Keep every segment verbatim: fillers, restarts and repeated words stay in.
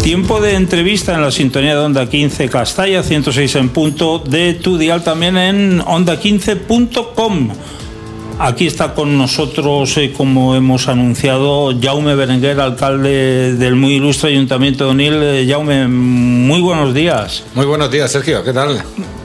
Tiempo de entrevista en la sintonía de Onda quince Castalla, ciento seis en punto, de tu dial también en onda quince punto com. Aquí está con nosotros, eh, como hemos anunciado, Jaume Berenguer, alcalde del muy ilustre Ayuntamiento de Onil. Eh, Jaume, muy buenos días. Muy buenos días, Sergio, ¿qué tal?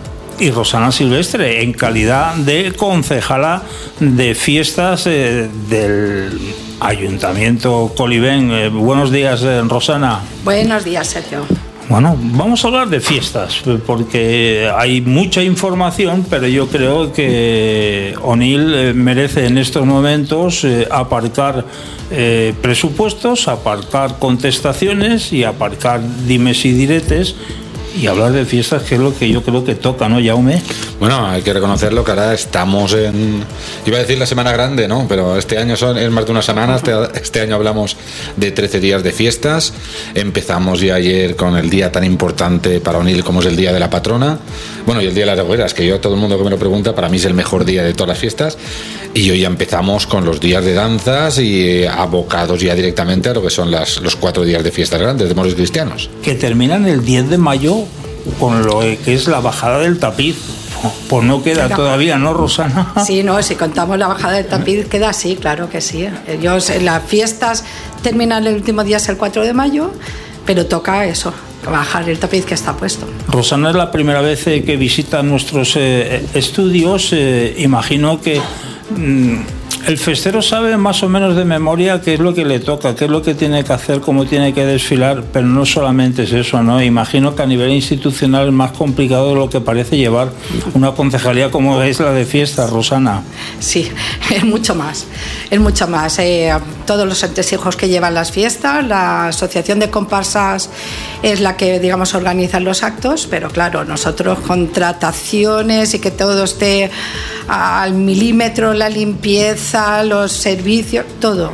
Y Rosana Silvestre, en calidad de concejala de fiestas eh, del Ayuntamiento Colibén. Eh, buenos días, eh, Rosana. Buenos días, Sergio. Bueno, vamos a hablar de fiestas, porque hay mucha información, pero yo creo que Onil eh, merece en estos momentos eh, aparcar eh, presupuestos, aparcar contestaciones y aparcar dimes y diretes, y hablar de fiestas, que es lo que yo creo que toca, ¿no, Jaume? Bueno, hay que reconocerlo que ahora estamos en... Iba a decir la semana grande, ¿no? Pero este año son, es más de una semana. Este, este año hablamos de trece días de fiestas. Empezamos ya ayer con el día tan importante para Onil como es el Día de la Patrona. Bueno, y el Día de las Hogueras, que yo, todo el mundo que me lo pregunta, para mí es el mejor día de todas las fiestas. Y hoy ya empezamos con los días de danzas y abocados ya directamente a lo que son las, los cuatro días de fiestas grandes de moros cristianos. Que terminan el diez de mayo con lo que es la bajada del tapiz. Pues no queda claro. Todavía, ¿no, Rosana? Sí, no, si contamos la bajada del tapiz, queda así, claro que sí. Ellos, las fiestas terminan el último día, es el cuatro de mayo, pero toca eso, bajar el tapiz que está puesto. Rosana es la primera vez eh, que visita nuestros eh, estudios. Eh, imagino que mmm, el festero sabe más o menos de memoria qué es lo que le toca, qué es lo que tiene que hacer, cómo tiene que desfilar, pero no solamente es eso, ¿no? Imagino que a nivel institucional es más complicado de lo que parece llevar una concejalía como es la de fiestas, Rosana. Sí, es mucho más, es mucho más. Eh, todos los entresijos que llevan las fiestas, la asociación de comparsas es la que, digamos, organiza los actos, pero claro, nosotros contrataciones y que todo esté al milímetro, la limpieza, los servicios, todo.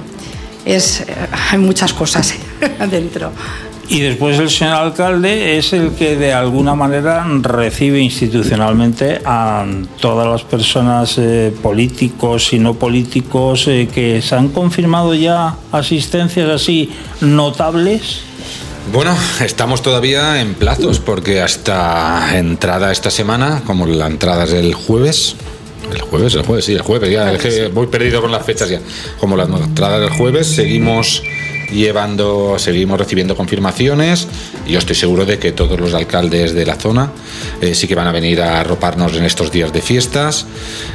Es, hay muchas cosas adentro. Y después el señor alcalde es el que de alguna manera recibe institucionalmente a todas las personas eh, políticos y no políticos eh, que se han confirmado ya asistencias así notables. Bueno, estamos todavía en plazos porque hasta entrada esta semana, como la entrada es el jueves, el jueves, el jueves, sí, el jueves, ya es que voy perdido con las fechas ya, como la entrada del jueves, seguimos llevando, seguimos recibiendo confirmaciones y yo estoy seguro de que todos los alcaldes de la zona eh, sí que van a venir a arroparnos en estos días de fiestas,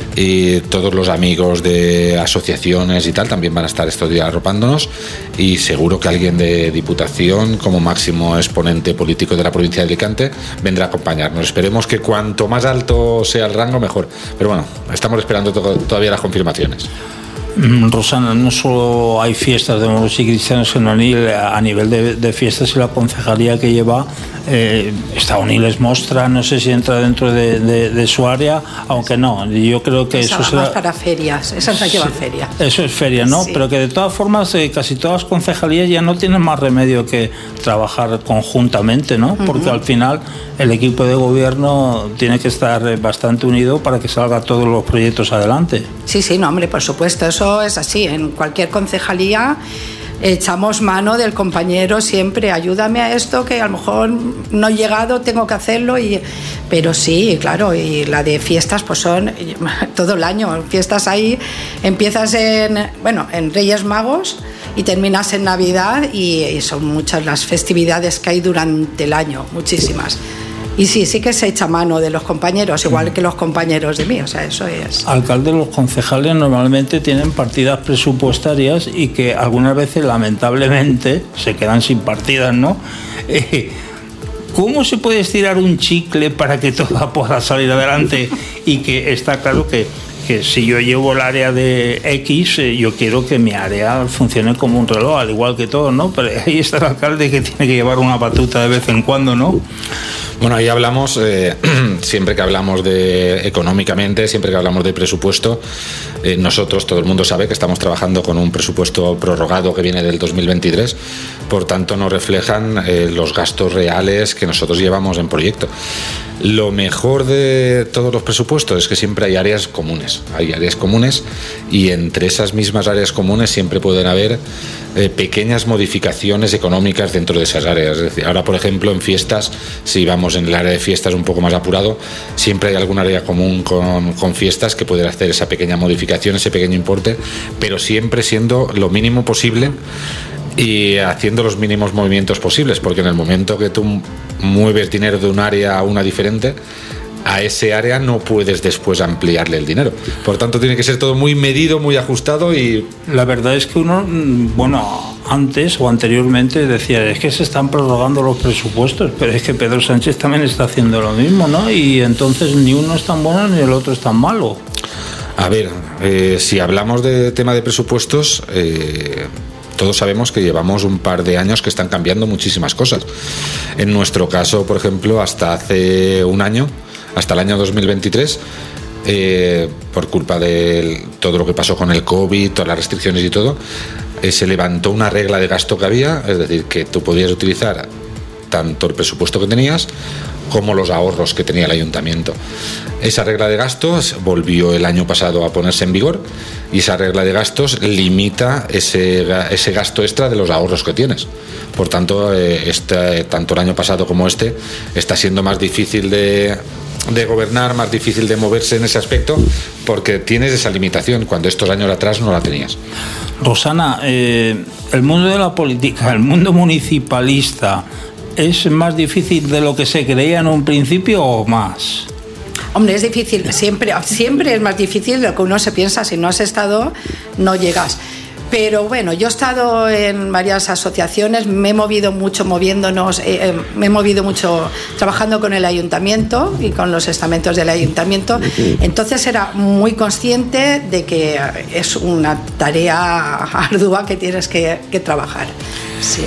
y todos los amigos de asociaciones y tal también van a estar estos días arropándonos, y seguro que alguien de Diputación como máximo exponente político de la provincia de Alicante vendrá a acompañarnos. Esperemos que cuanto más alto sea el rango mejor, pero bueno, estamos esperando to- todavía las confirmaciones. Rosana, no solo hay fiestas de moros y cristianos en Onil, a nivel de, de fiestas y la concejalía que lleva, eh, está Onil es Mostra, no sé si entra dentro de, de, de su área, aunque no, yo creo que esa eso será... más para ferias, esa es la que va a feria. Eso es feria, ¿no? Sí. Pero que de todas formas eh, casi todas las concejalías ya no tienen más remedio que trabajar conjuntamente, ¿no? Porque uh-huh. al final el equipo de gobierno tiene que estar bastante unido para que salgan todos los proyectos adelante. Sí, sí, no, hombre, por supuesto, eso es así. En cualquier concejalía echamos mano del compañero siempre, ayúdame a esto que a lo mejor no he llegado, tengo que hacerlo, y pero sí, claro, y la de fiestas pues son todo el año, fiestas ahí, empiezas en, bueno, en Reyes Magos y terminas en Navidad, y, y son muchas las festividades que hay durante el año, muchísimas. Y sí, sí que se echa mano de los compañeros, igual que los compañeros de mí, o sea, eso es. Alcalde, los concejales normalmente tienen partidas presupuestarias y que algunas veces, lamentablemente, se quedan sin partidas, ¿no? Eh, ¿Cómo se puede estirar un chicle para que todo pueda salir adelante? Y que está claro que, que si yo llevo el área de X, eh, yo quiero que mi área funcione como un reloj, al igual que todo, ¿no? Pero ahí está el alcalde que tiene que llevar una batuta de vez en cuando, ¿no? Bueno, ahí hablamos, eh, siempre que hablamos de económicamente, siempre que hablamos de presupuesto, eh, nosotros, todo el mundo sabe que estamos trabajando con un presupuesto prorrogado que viene del dos mil veintitrés, por tanto no reflejan eh, los gastos reales que nosotros llevamos en proyecto. Lo mejor de todos los presupuestos es que siempre hay áreas comunes, hay áreas comunes y entre esas mismas áreas comunes siempre pueden haber eh, pequeñas modificaciones económicas dentro de esas áreas. Es decir, ahora por ejemplo en fiestas, si vamos en el área de fiestas un poco más apurado, siempre hay algún área común con, con fiestas que puede hacer esa pequeña modificación, ese pequeño importe, pero siempre siendo lo mínimo posible y haciendo los mínimos movimientos posibles, porque en el momento que tú mueves dinero de un área a una diferente, a ese área no puedes después ampliarle el dinero. Por tanto, tiene que ser todo muy medido, muy ajustado y... La verdad es que uno, bueno, antes o anteriormente decía, es que se están prorrogando los presupuestos, pero es que Pedro Sánchez también está haciendo lo mismo, ¿no? Y entonces ni uno es tan bueno ni el otro es tan malo. A ver, eh, si hablamos de tema de presupuestos... Eh, todos sabemos que llevamos un par de años que están cambiando muchísimas cosas. En nuestro caso, por ejemplo, hasta hace un año, hasta el año dos mil veintitrés, eh, por culpa de todo lo que pasó con el COVID, todas las restricciones y todo, eh, se levantó una regla de gasto que había, es decir, que tú podías utilizar tanto el presupuesto que tenías como los ahorros que tenía el ayuntamiento. Esa regla de gastos volvió el año pasado a ponerse en vigor y esa regla de gastos limita ese, ese gasto extra de los ahorros que tienes. Por tanto, eh, este, tanto el año pasado como este está siendo más difícil de, de gobernar, más difícil de moverse en ese aspecto porque tienes esa limitación cuando estos años atrás no la tenías. Rosana, eh, el mundo de la política, el mundo municipalista, ¿es más difícil de lo que se creía en un principio o más? Hombre, es difícil, siempre, siempre es más difícil de lo que uno se piensa. Si no has estado, no llegas. Pero bueno, yo he estado en varias asociaciones, me he movido mucho moviéndonos, eh, me he movido mucho trabajando con el ayuntamiento y con los estamentos del ayuntamiento. Entonces era muy consciente de que es una tarea ardua que tienes que, que trabajar. Sí.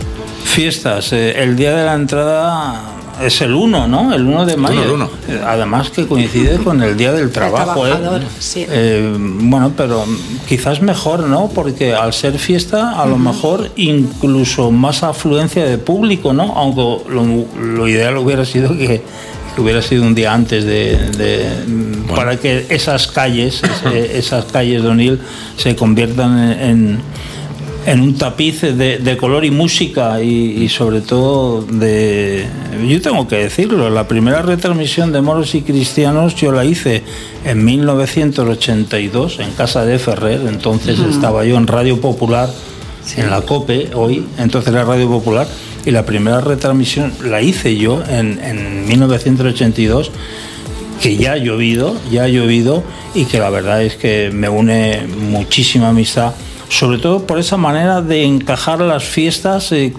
Fiestas, eh, el día de la entrada es el uno, ¿no? El uno de mayo. El uno. Además que coincide con el día del trabajo, el ¿eh? Sí. Eh, bueno, pero quizás mejor, ¿no? Porque al ser fiesta, a lo mejor incluso más afluencia de público, ¿no? Aunque lo, lo ideal hubiera sido que, que hubiera sido un día antes de, de bueno. para que esas calles, ese, esas calles de Onil se conviertan en, en en un tapiz de, de color y música y, y sobre todo de... Yo tengo que decirlo, la primera retransmisión de Moros y Cristianos yo la hice en mil novecientos ochenta y dos en casa de Ferrer, entonces uh-huh. estaba yo en Radio Popular, sí. en la COPE hoy, entonces era Radio Popular, y la primera retransmisión la hice yo en, en mil novecientos ochenta y dos, que ya ha llovido, ya ha llovido y que la verdad es que me une muchísima amistad, sobre todo por esa manera de encajar las fiestas eh,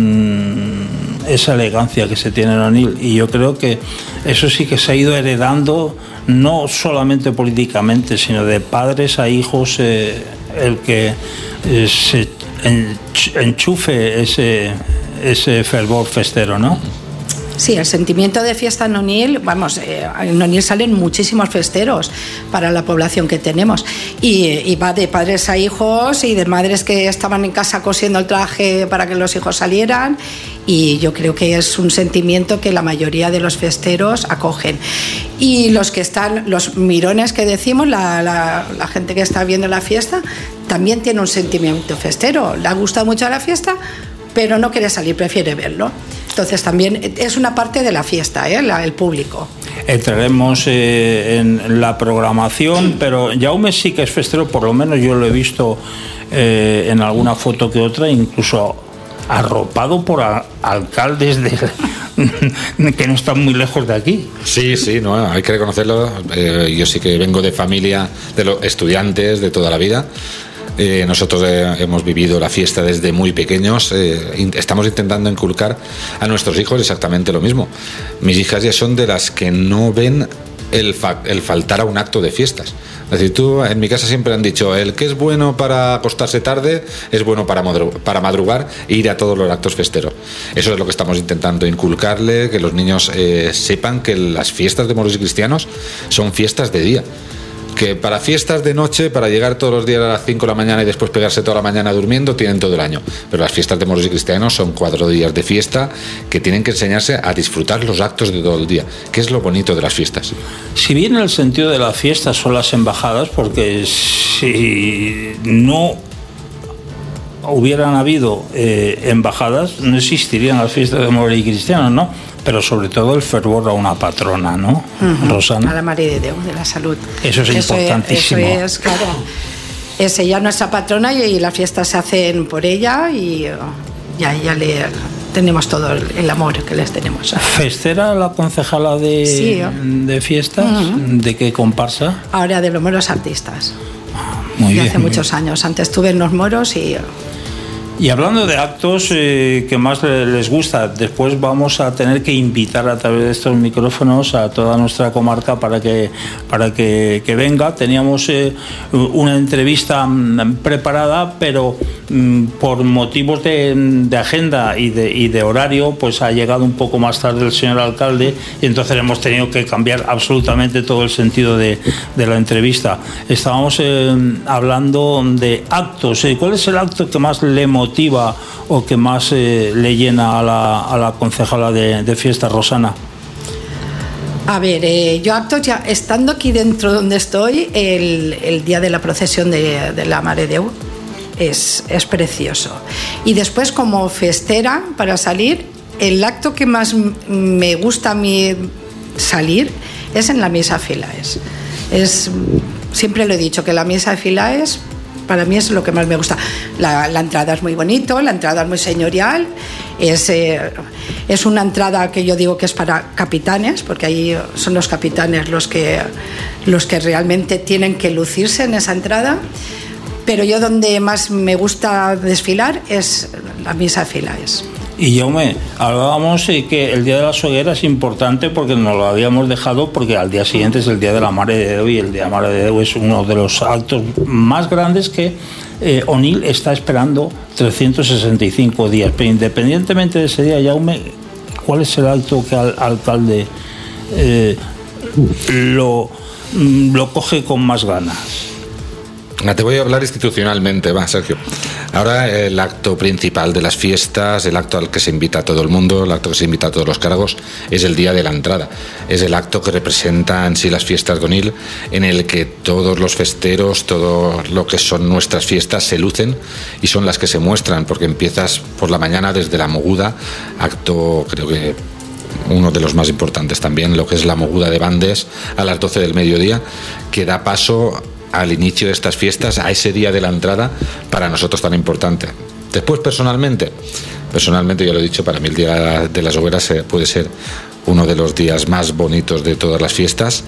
con esa elegancia que se tiene en Onil. Y yo creo que eso sí que se ha ido heredando, no solamente políticamente, sino de padres a hijos, eh, el que eh, se enchufe ese, ese fervor festero, ¿no? Sí, el sentimiento de fiesta en Onil, vamos, eh, en Onil salen muchísimos festeros para la población que tenemos y, y va de padres a hijos y de madres que estaban en casa cosiendo el traje para que los hijos salieran, y yo creo que es un sentimiento que la mayoría de los festeros acogen. Y los que están, los mirones que decimos, la, la, la gente que está viendo la fiesta, también tiene un sentimiento festero, le ha gustado mucho la fiesta, pero no quiere salir, prefiere verlo. Entonces también es una parte de la fiesta, ¿eh? la, el público. Entraremos eh, en la programación, pero Jaume sí que es festero, por lo menos yo lo he visto eh, en alguna foto que otra, incluso arropado por a, alcaldes de, que no están muy lejos de aquí. Sí, sí, no, hay que reconocerlo. Eh, yo sí que vengo de familia de los estudiantes de toda la vida. Eh, nosotros eh, hemos vivido la fiesta desde muy pequeños, eh, in- estamos intentando inculcar a nuestros hijos exactamente lo mismo. Mis hijas ya son de las que no ven el, fa- el faltar a un acto de fiestas. Es decir, tú, en mi casa siempre han dicho, el que es bueno para acostarse tarde es bueno para, madru- para madrugar e ir a todos los actos festeros. Eso es lo que estamos intentando inculcarle, que los niños eh, sepan que las fiestas de moros y cristianos son fiestas de día, que para fiestas de noche, para llegar todos los días a las cinco de la mañana y después pegarse toda la mañana durmiendo, tienen todo el año. Pero las fiestas de moros y cristianos son cuatro días de fiesta que tienen que enseñarse a disfrutar los actos de todo el día, que es lo bonito de las fiestas. Si bien el sentido de la fiesta son las embajadas, porque si no hubieran habido eh, embajadas, no existirían las fiestas de moros y cristianos, ¿no? Pero sobre todo el fervor a una patrona, ¿no? Uh-huh. Rosana. A la Mare de Déu de la Salud. Eso es eso importantísimo. Es, eso es, claro. Es ella nuestra patrona y, y las fiestas se hacen por ella y, y a ella le tenemos todo el, el amor que les tenemos. ¿Festera la concejala de, sí, de fiestas? Uh-huh. ¿De qué comparsa? Ahora de los moros artistas. Muy bien, hace muy muchos bien. años. Antes estuve en los moros y... Y hablando de actos eh, que más les gusta, después vamos a tener que invitar a través de estos micrófonos a toda nuestra comarca para que para que, que venga. Teníamos eh, una entrevista mm, preparada, pero mm, por motivos de, de agenda y de, y de horario, pues ha llegado un poco más tarde el señor alcalde y entonces hemos tenido que cambiar absolutamente todo el sentido de, de la entrevista. Estábamos eh, hablando de actos. ¿Cuál es el acto que más le motiva o que más eh, le llena a la, a la concejala de, de fiestas, Rosana? A ver, eh, yo actos ya estando aquí dentro donde estoy, el, el día de la procesión de, de la Mare de Déu es, es precioso. Y después, como festera, para salir, el acto que más me gusta a mí salir es en la misa Filaes. Es, siempre lo he dicho, que la misa de Filaes para mí es lo que más me gusta. La, la entrada es muy bonito, la entrada es muy señorial, es, eh, es una entrada que yo digo que es para capitanes, porque ahí son los capitanes los que, los que realmente tienen que lucirse en esa entrada. Pero yo donde más me gusta desfilar es la misa Filaes. Y Jaume, hablábamos de que el día de las hogueras es importante porque nos lo habíamos dejado, porque al día siguiente es el día de la Mare de Déu y el día de la Mare de Déu es uno de los actos más grandes que eh, Onil está esperando trescientos sesenta y cinco días. Pero independientemente de ese día, Jaume, ¿cuál es el acto que al alcalde eh, lo, lo coge con más ganas? Te voy a hablar institucionalmente, va, Sergio. Ahora el acto principal de las fiestas, el acto al que se invita a todo el mundo, el acto que se invita a todos los cargos, es el día de la entrada. Es el acto que representa en sí las fiestas de Onil, en el que todos los festeros, todo lo que son nuestras fiestas se lucen y son las que se muestran, porque empiezas por la mañana desde la moguda, acto creo que uno de los más importantes también, lo que es la moguda de bandes a las doce del mediodía, que da paso al inicio de estas fiestas, a ese día de la entrada, para nosotros tan importante. Después, personalmente, personalmente yo lo he dicho, para mí el día de las hogueras puede ser uno de los días más bonitos de todas las fiestas.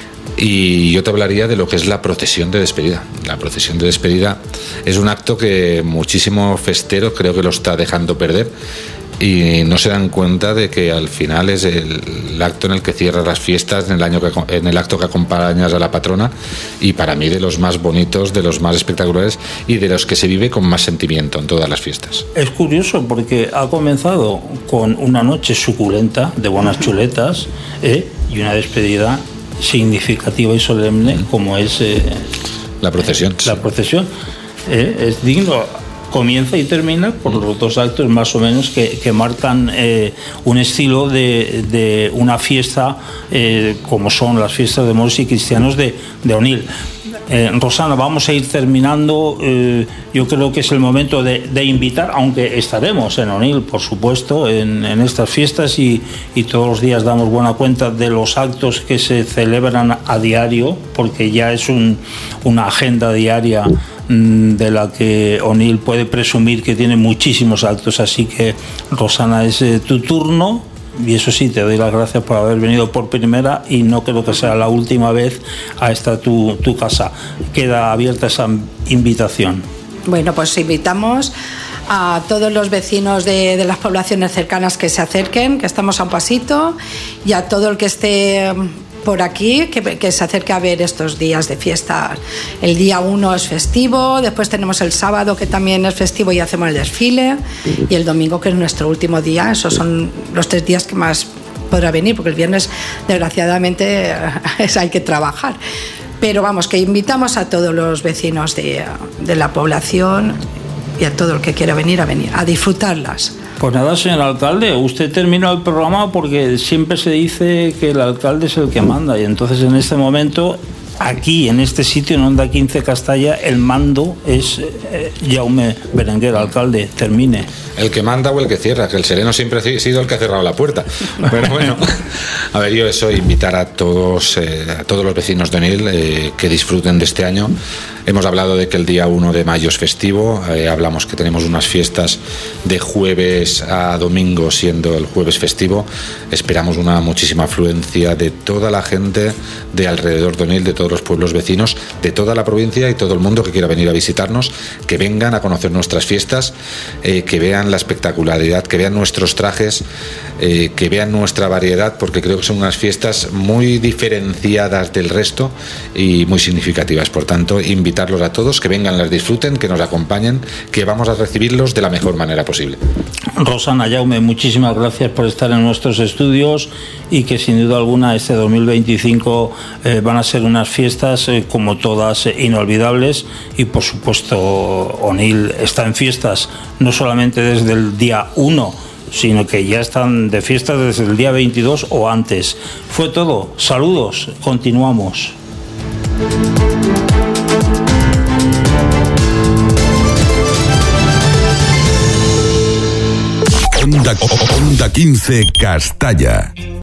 Y yo te hablaría de lo que es la procesión de despedida. La procesión de despedida es un acto que muchísimo festero creo que lo está dejando perder y no se dan cuenta de que al final es el, el acto en el que cierras las fiestas, en el, año que, en el acto que acompañas a la patrona, y para mí de los más bonitos, de los más espectaculares y de los que se vive con más sentimiento en todas las fiestas. Es curioso porque ha comenzado con una noche suculenta de buenas chuletas ¿eh? y una despedida significativa y solemne como es eh, la procesión. Eh, la procesión eh, es digno. Comienza y termina por los dos actos más o menos que, que marcan eh, un estilo de, de una fiesta eh, como son las fiestas de moros y cristianos de, de Onil. Eh, Rosana, vamos a ir terminando. Eh, yo creo que es el momento de, de invitar, aunque estaremos en Onil, por supuesto, en, en estas fiestas y, y todos los días damos buena cuenta de los actos que se celebran a diario, porque ya es un, una agenda diaria de la que Onil puede presumir que tiene muchísimos actos. Así que, Rosana, es eh, tu turno. Y eso sí, te doy las gracias por haber venido por primera y no creo que sea la última vez a esta tu, tu casa. Queda abierta esa invitación. Bueno, pues invitamos a todos los vecinos de, de las poblaciones cercanas que se acerquen, que estamos a un pasito, y a todo el que esté por aquí, que, que se acerque a ver estos días de fiesta. El día uno es festivo, después tenemos el sábado que también es festivo y hacemos el desfile, y el domingo que es nuestro último día. Esos son los tres días que más podrá venir, porque el viernes desgraciadamente hay que trabajar. pero vamos, que invitamos a todos los vecinos de, de la población y a todo el que quiera venir a venir, a disfrutarlas. Pues nada, señor alcalde, usted termina el programa porque siempre se dice que el alcalde es el que manda, y entonces en este momento, aquí, en este sitio, en Onda quince Castalla, el mando es eh, Jaume Berenguer, alcalde. Termine. El que manda o el que cierra, que el sereno siempre ha sido el que ha cerrado la puerta. Pero bueno, a ver, yo eso, invitar a todos, eh, a todos los vecinos de Onil eh, que disfruten de este año. Hemos hablado de que el día uno de mayo es festivo, eh, hablamos que tenemos unas fiestas de jueves a domingo, siendo el jueves festivo. Esperamos una muchísima afluencia de toda la gente de alrededor de Onil, de todos los pueblos vecinos, de toda la provincia y todo el mundo que quiera venir a visitarnos, que vengan a conocer nuestras fiestas, eh, que vean la espectacularidad, que vean nuestros trajes, eh, que vean nuestra variedad, porque creo que son unas fiestas muy diferenciadas del resto y muy significativas. Por tanto, invitarlos a todos, que vengan, las disfruten, que nos acompañen, que vamos a recibirlos de la mejor manera posible. Rosana, Jaume, muchísimas gracias por estar en nuestros estudios, y que sin duda alguna este dos mil veinticinco eh, van a ser unas fiestas eh, como todas eh, inolvidables, y por supuesto Onil está en fiestas no solamente desde el día uno, sino que ya están de fiestas desde el día veintidós o antes. Fue todo, saludos, continuamos. Onda, Onda quince Castalla.